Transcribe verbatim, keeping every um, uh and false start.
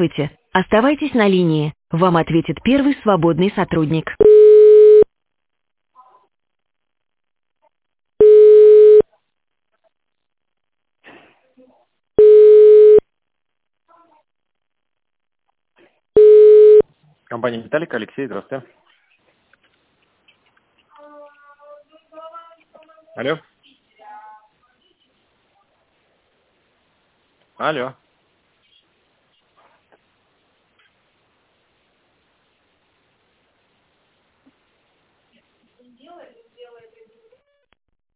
Здравствуйте. Оставайтесь на линии. Вам ответит первый свободный сотрудник. Компания Металлика, Алексей, здравствуйте. Алло. Алло.